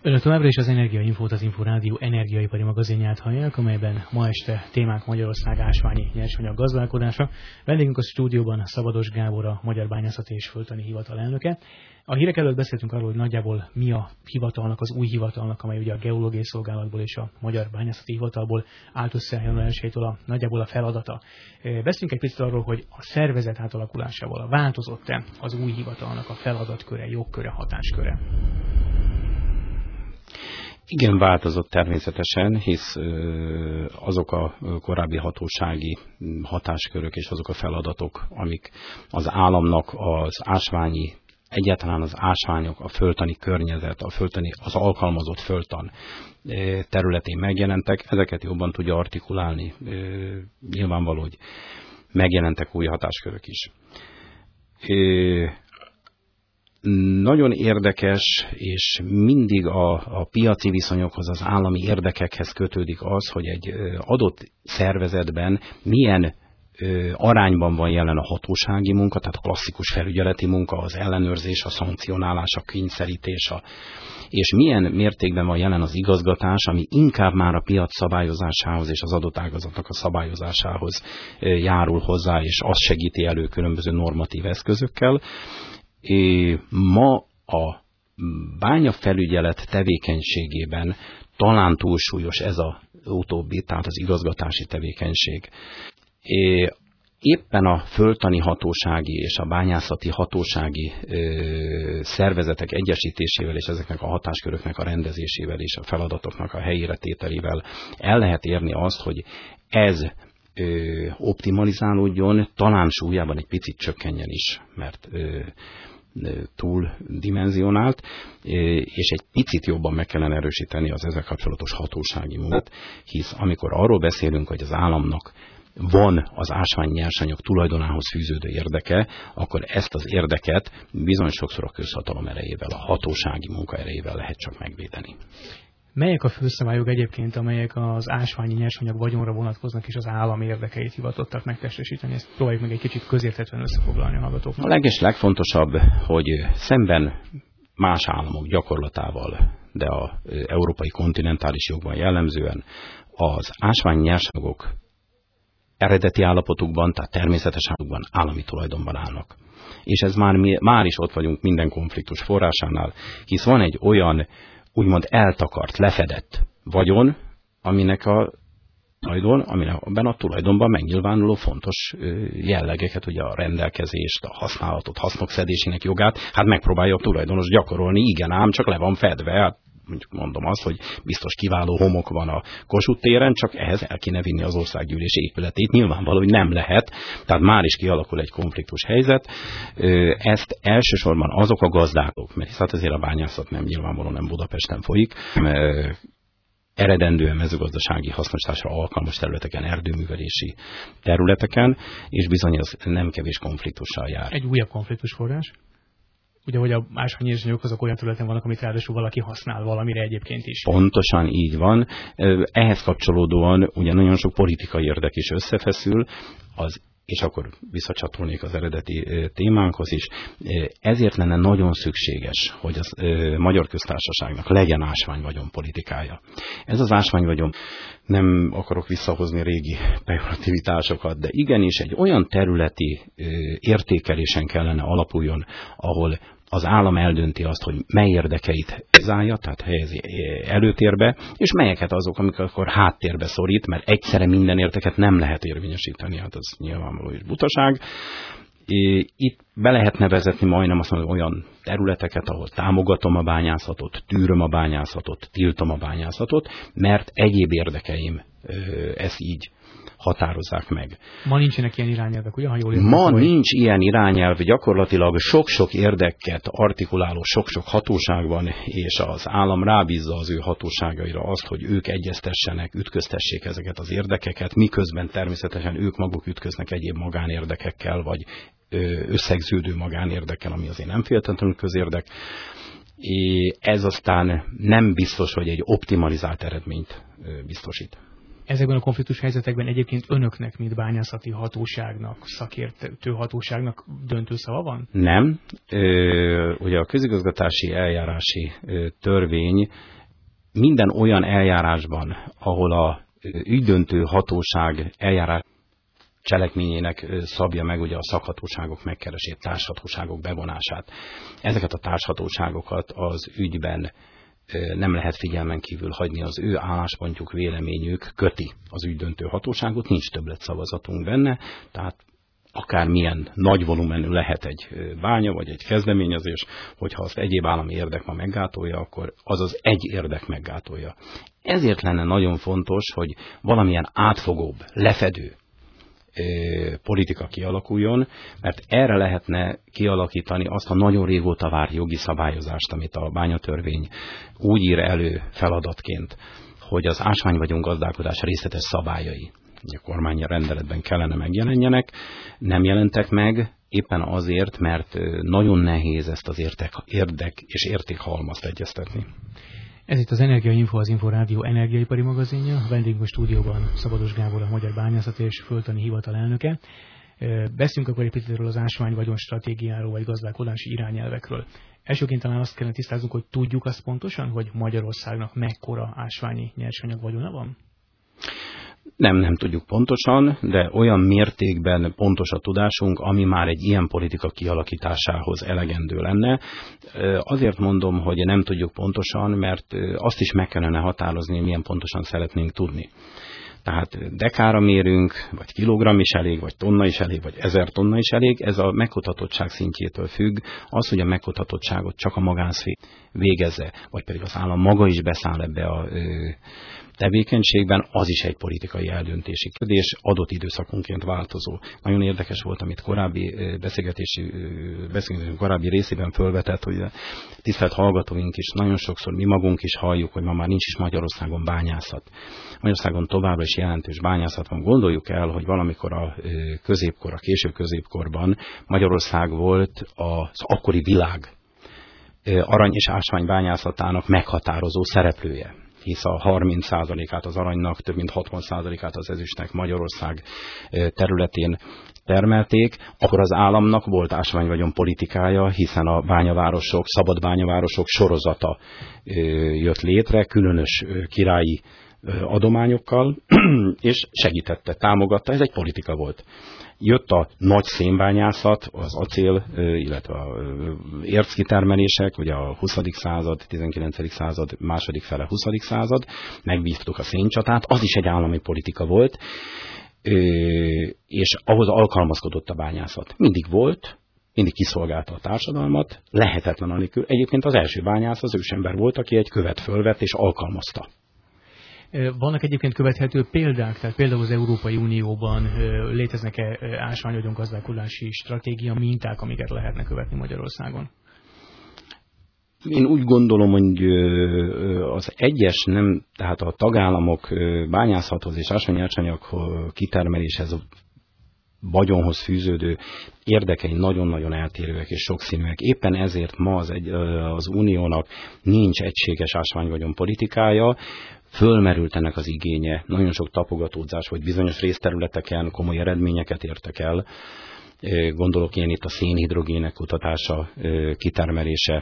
Önök továbbra is az Energiainfót, az Inforádió energiaipari magazinját hallják, amelyben ma este témánk Magyarország ásványi nyersanyag gazdálkodása. Vendégünk a stúdióban Szabados Gábor, a Magyar Bányászati és Földtani Hivatal elnöke. A hírek előtt beszéltünk arról, hogy nagyjából mi a hivatalnak, az új hivatalnak, amely ugye a Geológiai Szolgálatból és a Magyar Bányászati Hivatalból állt össze január 1-től nagyjából a feladata. Beszéljünk egy picit arról, hogy a szervezet átalakulásával változott-e az új hivatalnak a feladatköre, jogköre, hatásköre? Igen, változott természetesen, hisz azok a korábbi hatósági hatáskörök és azok a feladatok, amik az államnak az ásványi, egyáltalán az ásványok, a földtani környezet, az alkalmazott földtan területén megjelentek, ezeket jobban tudja artikulálni. Nyilvánvaló, hogy megjelentek új hatáskörök is. Nagyon érdekes, és mindig a piaci viszonyokhoz, az állami érdekekhez kötődik az, hogy egy adott szervezetben milyen arányban van jelen a hatósági munka, tehát a klasszikus felügyeleti munka, az ellenőrzés, a szankcionálás, a kényszerítés, és milyen mértékben van jelen az igazgatás, ami inkább már a piac szabályozásához és az adott ágazatnak a szabályozásához járul hozzá, és azt segíti elő különböző normatív eszközökkel. Ma a bányafelügyelet tevékenységében talán túlsúlyos ez az utóbbi, tehát az igazgatási tevékenység. Éppen a földtani hatósági és a bányászati hatósági szervezetek egyesítésével és ezeknek a hatásköröknek a rendezésével és a feladatoknak a helyére tételével el lehet érni azt, hogy ez optimalizálódjon, talán súlyában egy picit csökkenjen is, mert túl dimenzionált, és egy picit jobban meg kellene erősíteni az ezzel kapcsolatos hatósági munkát, hisz amikor arról beszélünk, hogy az államnak van az ásványi nyersanyag tulajdonához fűződő érdeke, akkor ezt az érdeket bizony sokszor a közhatalom erejével, a hatósági munka erejével lehet csak megvédeni. Melyek a főszabályok egyébként, amelyek az ásványi nyersanyag vagyonra vonatkoznak és az állam érdekeit hivatottak megtestesíteni? Ezt próbáljuk meg egy kicsit közérthetően összefoglalni a hallgatóknak. A legfontosabb, hogy szemben más államok gyakorlatával, de az európai kontinentális jogban jellemzően az ásványi nyersanyagok eredeti állapotukban, tehát természetes állapotban állami tulajdonban állnak. És ez már is ott vagyunk minden konfliktus forrásánál, hisz van egy olyan úgymond eltakart, lefedett vagyon, aminek amiben a tulajdonban megnyilvánuló fontos jellegeket, ugye a rendelkezést, a használatot, hasznok szedésének jogát, hát megpróbálja a tulajdonos gyakorolni, igen ám, csak le van fedve, hát mondjuk mondom azt, hogy biztos kiváló homok van a Kossuth téren, csak ehhez el kéne vinni az országgyűlés épületét, nyilvánvaló, hogy nem lehet, tehát már is kialakul egy konfliktus helyzet. Ezt elsősorban azok a gazdálkodók, mert hát azért a bányászat nyilvánvalóan nem Budapesten folyik, eredendően mezőgazdasági hasznosításra alkalmas területeken, erdőművelési területeken, és bizony az nem kevés konfliktussal jár. Egy újabb konfliktusforrás? Ugye, hogy a ásványi nyersanyagok azok olyan területen vannak, amit ráadásul valaki használ valamire egyébként is. Pontosan így van. Ehhez kapcsolódóan ugye nagyon sok politikai érdek is összefeszül, és akkor visszacsatolnék az eredeti témánkhoz is. Ezért lenne nagyon szükséges, hogy az Magyar Köztársaságnak legyen ásványvagyon politikája. Ez az ásványvagyon, nem akarok visszahozni régi pejorativitásokat, de igenis egy olyan területi értékelésen kellene alapuljon, ahol az állam eldönti azt, hogy mely érdekeit zárja, tehát helyezi előtérbe, és melyeket azok, amikor akkor háttérbe szorít, mert egyszerre minden érdeket nem lehet érvényesíteni, hát az nyilvánvaló is butaság. Itt be lehetne vezetni majdnem azt mondom, olyan területeket, ahol támogatom a bányászatot, tűröm a bányászatot, tiltom a bányászatot, mert egyéb érdekeim ezt így határozzák meg. Ma nincsenek ilyen irányelvek, ugye? Ha jól értem, Ma nincs ilyen irányelv, gyakorlatilag sok-sok érdeket artikuláló sok-sok hatóság van, és az állam rábízza az ő hatóságaira azt, hogy ők egyeztessenek, ütköztessék ezeket az érdekeket, miközben természetesen ők maguk ütköznek egyéb magánérdekekkel, vagy összegződő magánérdekkel, ami azért nem feltétlenül közérdek. Ez aztán nem biztos, hogy egy optimalizált eredményt biztosít. Ezekben a konfliktus helyzetekben egyébként önöknek, mint bányászati hatóságnak, szakértő hatóságnak döntő szava van? Nem. Ugye a közigazgatási eljárási törvény minden olyan eljárásban, ahol a ügydöntő hatóság eljárás cselekményének szabja meg ugye a szakhatóságok megkeresét, társhatóságok bevonását. Ezeket a társhatóságokat az ügyben nem lehet figyelmen kívül hagyni, az ő álláspontjuk, véleményük köti az ügydöntő hatóságot, nincs többletszavazatunk benne, tehát akármilyen nagy volumenű lehet egy bánya, vagy egy kezdeményezés, hogyha azt egyéb állami érdek ma meggátolja, akkor az az egy érdek meggátolja. Ezért lenne nagyon fontos, hogy valamilyen átfogóbb, lefedő politika kialakuljon, mert erre lehetne kialakítani azt a nagyon régóta várt jogi szabályozást, amit a bányatörvény úgy ír elő feladatként, hogy az ásványvagyongazdálkodás részletes szabályai a kormány rendeletben kellene megjelenjenek, nem jelentek meg, éppen azért, mert nagyon nehéz ezt az érdek és értékhalmazt egyeztetni. Ez itt az Energiainfo, az Inforádió energiaipari magazinja. Vendégünk a stúdióban Szabados Gábor, a Magyar Bányászati és Földtani Hivatal elnöke. Beszélünk akkor egy picit az ásványvagyon stratégiáról, vagy gazdálkodási irányelvekről. Elsőként talán azt kellene tisztáznunk, hogy tudjuk azt pontosan, hogy Magyarországnak mekkora ásványi nyersanyag vagyona van? Nem tudjuk pontosan, de olyan mértékben pontos a tudásunk, ami már egy ilyen politika kialakításához elegendő lenne. Azért mondom, hogy nem tudjuk pontosan, mert azt is meg kellene határozni, milyen pontosan szeretnénk tudni. Tehát dekára mérünk, vagy kilogramm is elég, vagy tonna is elég, vagy 1000 tonna is elég. Ez a megkutatottság szintjétől függ. Az, hogy a megkutatottságot csak a magánszféra végezze, vagy pedig az állam maga is beszáll ebbe a tevékenységben, az is egy politikai eldöntési kérdés, adott időszakonként változó. Nagyon érdekes volt, amit korábbi beszélgetésünk korábbi részében felvetett, hogy a tisztelt hallgatóink is nagyon sokszor mi magunk is halljuk, hogy ma már nincs is Magyarországon bányászat. Magyarországon továbbra is jelentős bányászat van. Gondoljuk el, hogy valamikor a középkor, a késő középkorban Magyarország volt az akkori világ arany- és ásványbányászatának meghatározó szereplője, hisz a 30%-át az aranynak, több mint 60%-át az ezüstnek Magyarország területén termelték, akkor az államnak volt ásványvagyon politikája, hiszen a bányavárosok, szabad bányavárosok sorozata jött létre, különös királyi adományokkal, és segítette, támogatta, ez egy politika volt. Jött a nagy szénbányászat, az acél, illetve a érckitermelések, ugye a 20. század, 19. század, második fele 20. század, megbíztuk a széncsatát, az is egy állami politika volt, és ahhoz alkalmazkodott a bányászat. Mindig volt, mindig kiszolgálta a társadalmat, lehetetlen anélkül. Egyébként az első bányász az ősember volt, aki egy követ fölvett és alkalmazta. Vannak egyébként követhető példák, tehát például az Európai Unióban léteznek-e ásványvagyon gazdálkodási stratégia minták, amiket lehetne követni Magyarországon? Én úgy gondolom, hogy az egyes nem, tehát a tagállamok bányászathoz és ásványnyersanyag kitermeléshez, vagyonhoz fűződő érdekei nagyon-nagyon eltérőek és sokszínűek. Éppen ezért ma az Uniónak nincs egységes ásványvagyon politikája, fölmerült ennek az igénye, nagyon sok tapogatódzás, hogy bizonyos részterületeken komoly eredményeket értek el. Gondolok én itt a szénhidrogének kutatása, kitermelése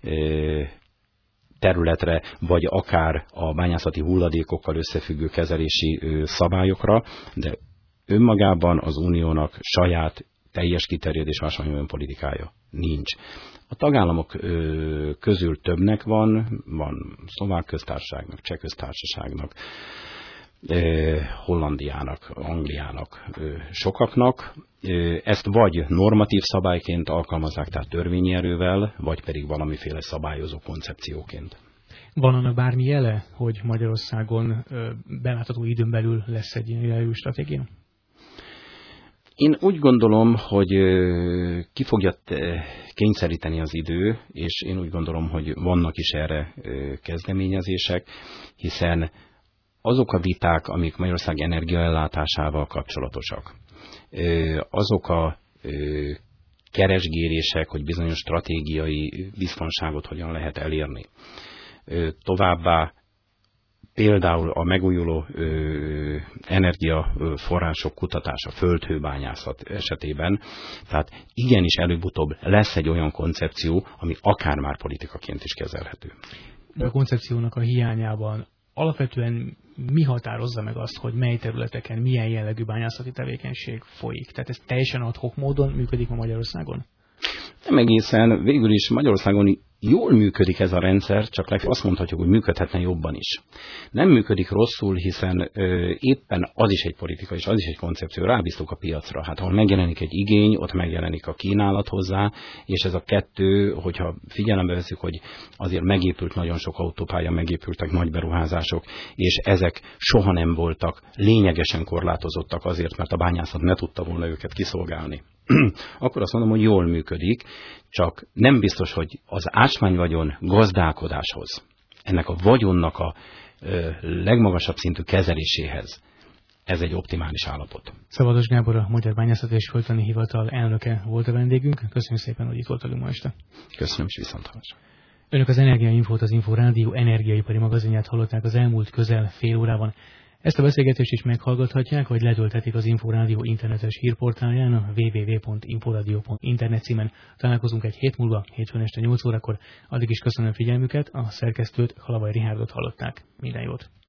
területre, vagy akár a bányászati hulladékokkal összefüggő kezelési szabályokra, de önmagában az Uniónak saját teljes kiterjedés ásványvagyon politikája nincs. A tagállamok közül többnek van Szlovák köztársaságnak, Cseh köztársaságnak, Hollandiának, Angliának, sokaknak. Ezt vagy normatív szabályként alkalmazzák, tehát törvényi erővel, vagy pedig valamiféle szabályozó koncepcióként. Van annak bármi jele, hogy Magyarországon belátható időn belül lesz egy ilyen irányú stratégia? Én úgy gondolom, hogy ki fogja kényszeríteni az idő, és én úgy gondolom, hogy vannak is erre kezdeményezések, hiszen azok a viták, amik Magyarország energiaellátásával kapcsolatosak, azok a keresgélések, hogy bizonyos stratégiai biztonságot hogyan lehet elérni. Továbbá például a megújuló energiaforrások kutatása, földhőbányászat esetében, tehát igenis előbb-utóbb lesz egy olyan koncepció, ami akár már politikaként is kezelhető. a koncepciónak a hiányában alapvetően mi határozza meg azt, hogy mely területeken milyen jellegű bányászati tevékenység folyik? Tehát ez teljesen ad hoc módon működik ma Magyarországon? Nem egészen, végül is Magyarországon jól működik ez a rendszer, csak azt mondhatjuk, hogy működhetne jobban is. Nem működik rosszul, hiszen éppen az is egy politika, és az is egy koncepció, rábíztuk a piacra. Hát ahol megjelenik egy igény, ott megjelenik a kínálat hozzá, és ez a kettő, hogyha figyelembe veszük, hogy azért megépült nagyon sok autópálya, megépültek nagy beruházások, és ezek soha nem voltak lényegesen korlátozottak azért, mert a bányászat ne tudta volna őket kiszolgálni. Akkor azt mondom, hogy jól működik, csak nem biztos, hogy az ásványvagyon gazdálkodáshoz, ennek a vagyonnak a legmagasabb szintű kezeléséhez ez egy optimális állapot. Szabados Gábor, a Magyar Bányászati és Földtani Hivatal elnöke volt a vendégünk. Köszönjük szépen, hogy itt volt velünk ma este. Köszönöm, és viszonthallásra. Önök az Energiainfót, az Inforádió energiaipari magazinját hallották az elmúlt közel fél órában. Ezt a beszélgetést is meghallgathatják, vagy letölthetik az Inforádió internetes hírportálján a www.inforadio.internet címen. Találkozunk egy hét múlva, hétfőn este 8 órakor. Addig is köszönöm figyelmüket, a szerkesztőt, Halavai Rihárdot hallották. Minden jót!